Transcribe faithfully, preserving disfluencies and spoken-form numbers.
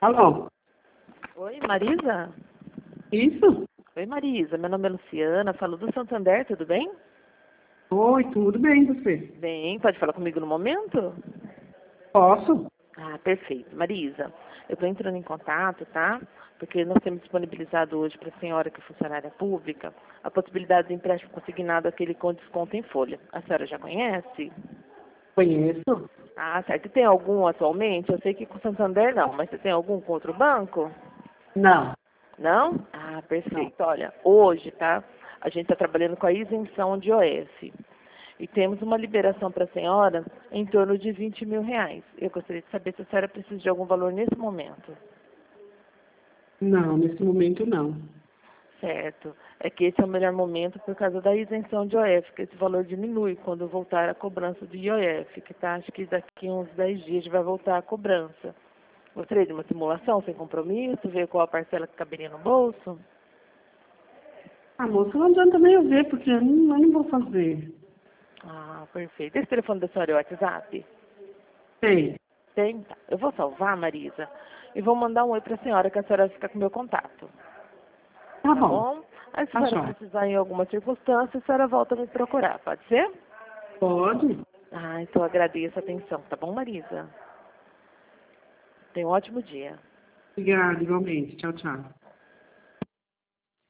Alô? Oi, Marisa? Isso? Oi, Marisa. Meu nome é Luciana, falo do Santander, tudo bem? Oi, tudo bem, você? Bem, pode falar comigo no momento? Posso? Ah, perfeito. Marisa, eu estou entrando em contato, tá? Porque nós temos disponibilizado hoje para a senhora que é funcionária pública a possibilidade de empréstimo consignado, aquele com desconto em folha. A senhora já conhece? Conheço. Ah, certo. E tem algum atualmente? Eu sei que com o Santander não, mas você tem algum com outro banco? Não, Não? Ah, não. perfeito. Olha, hoje, tá? A gente está trabalhando com a isenção de O F. E temos uma liberação para a senhora em torno de vinte mil reais. Eu gostaria de saber se a senhora precisa de algum valor nesse momento. Não, nesse momento não. Certo. É que esse é o melhor momento por causa da isenção de O F, que esse valor diminui quando voltar a cobrança de I O F, que tá, acho que daqui uns dez dias vai voltar a cobrança. Gostaria de uma simulação sem compromisso, ver qual a parcela que caberia no bolso? Ah, moça, não adianta nem eu ver, porque eu não, eu não vou fazer. Ah, perfeito. Esse telefone da senhora é o WhatsApp? Tem. Tem? Tá. Eu vou salvar, Marisa, e vou mandar um oi para a senhora, que a senhora fica com o meu contato. Tá Tá bom. bom? Aí se a Tá senhora jóia. precisar em alguma circunstância, a senhora volta a me procurar, pode ser? Pode? Ah, então agradeço a atenção, tá bom, Marisa? Tenha um ótimo dia. Obrigada, igualmente. Tchau, tchau.